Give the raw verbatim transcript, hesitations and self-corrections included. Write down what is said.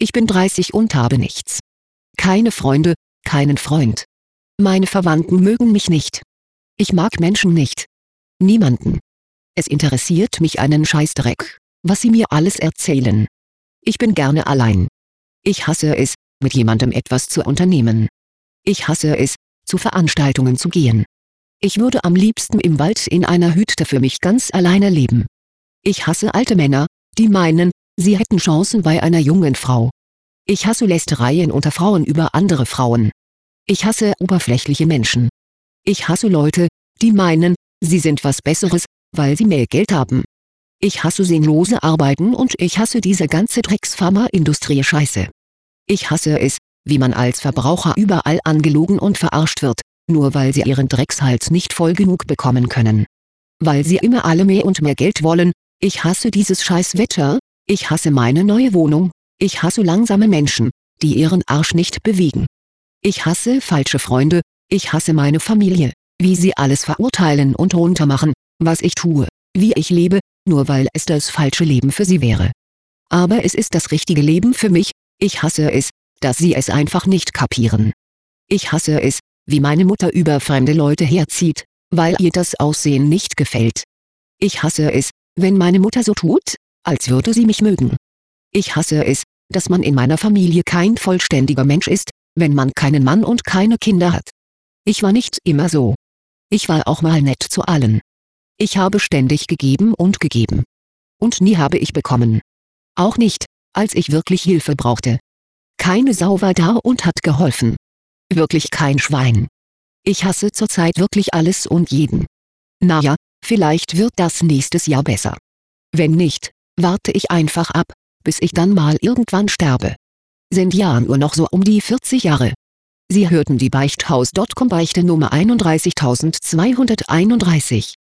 Ich bin dreißig und habe nichts. Keine Freunde, keinen Freund. Meine Verwandten mögen mich nicht. Ich mag Menschen nicht. Niemanden. Es interessiert mich einen Scheißdreck, was sie mir alles erzählen. Ich bin gerne allein. Ich hasse es, mit jemandem etwas zu unternehmen. Ich hasse es, zu Veranstaltungen zu gehen. Ich würde am liebsten im Wald in einer Hütte für mich ganz alleine leben. Ich hasse alte Männer, die meinen, sie hätten Chancen bei einer jungen Frau. Ich hasse Lästereien unter Frauen über andere Frauen. Ich hasse oberflächliche Menschen. Ich hasse Leute, die meinen, sie sind was Besseres, weil sie mehr Geld haben. Ich hasse sinnlose Arbeiten und ich hasse diese ganze Drecks-Pharma-Industrie-Scheiße. Ich hasse es, wie man als Verbraucher überall angelogen und verarscht wird, nur weil sie ihren Dreckshals nicht voll genug bekommen können. Weil sie immer alle mehr und mehr Geld wollen. Ich hasse dieses Scheißwetter, ich hasse meine neue Wohnung, ich hasse langsame Menschen, die ihren Arsch nicht bewegen. Ich hasse falsche Freunde, ich hasse meine Familie, wie sie alles verurteilen und runtermachen, was ich tue, wie ich lebe, nur weil es das falsche Leben für sie wäre. Aber es ist das richtige Leben für mich, ich hasse es, dass sie es einfach nicht kapieren. Ich hasse es, wie meine Mutter über fremde Leute herzieht, weil ihr das Aussehen nicht gefällt. Ich hasse es, wenn meine Mutter so tut, als würde sie mich mögen. Ich hasse es, dass man in meiner Familie kein vollständiger Mensch ist, wenn man keinen Mann und keine Kinder hat. Ich war nicht immer so. Ich war auch mal nett zu allen. Ich habe ständig gegeben und gegeben. Und nie habe ich bekommen. Auch nicht, als ich wirklich Hilfe brauchte. Keine Sau war da und hat geholfen. Wirklich kein Schwein. Ich hasse zurzeit wirklich alles und jeden. Naja, vielleicht wird das nächstes Jahr besser. Wenn nicht, warte ich einfach ab, bis ich dann mal irgendwann sterbe. Sind ja nur noch so um die vierzig Jahre. Sie hörten die Beichthaus Punkt com Beichte Nummer einunddreißigtausendzweihunderteinunddreißig.